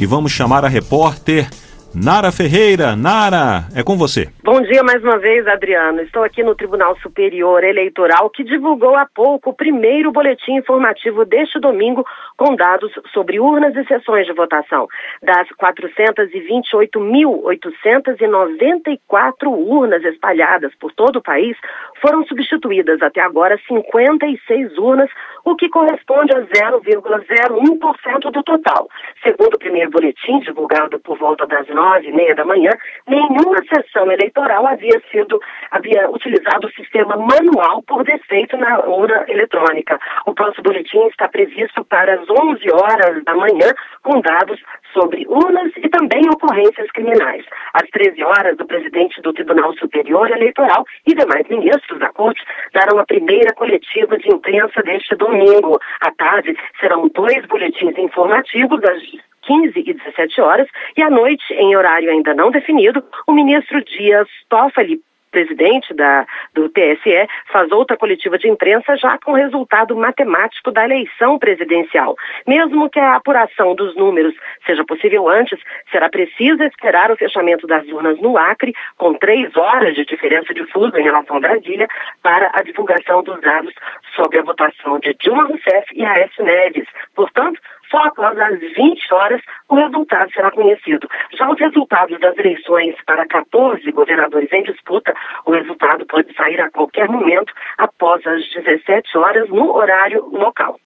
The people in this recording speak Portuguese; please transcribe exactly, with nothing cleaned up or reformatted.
e vamos chamar a repórter Nara Ferreira. Nara, é com você. Bom dia mais uma vez, Adriano. Estou aqui no Tribunal Superior Eleitoral, que divulgou há pouco o primeiro boletim informativo deste domingo com dados sobre urnas e sessões de votação. Das quatrocentas e vinte e oito mil, oitocentas e noventa e quatro urnas espalhadas por todo o país, foram substituídas até agora cinquenta e seis urnas, o que corresponde a zero vírgula zero um por cento do total. Segundo o primeiro boletim, divulgado por volta das nove e meia da manhã, nenhuma sessão eleitoral havia sido, havia utilizado o sistema manual por defeito na urna eletrônica. O próximo boletim está previsto para as onze horas da manhã, com dados sobre urnas e também ocorrências criminais. Às treze horas, o presidente do Tribunal Superior Eleitoral e demais ministros da Corte darão a primeira coletiva de imprensa deste domingo. À tarde, serão dois boletins informativos às quinze e dezessete horas, e à noite, em horário ainda não definido, o ministro Dias Toffoli, presidente da, do T S E, faz outra coletiva de imprensa já com o resultado matemático da eleição presidencial. Mesmo que a apuração dos números seja possível antes, será preciso esperar o fechamento das urnas no Acre, com três horas de diferença de fuso em relação a Brasília, para a divulgação dos dados sobre a votação de Dilma Rousseff e Aécio Neves. Portanto, só após as vinte horas o resultado será conhecido. Já os resultados das eleições para quatorze governadores em disputa, o resultado pode sair a qualquer momento após as dezessete horas no horário local.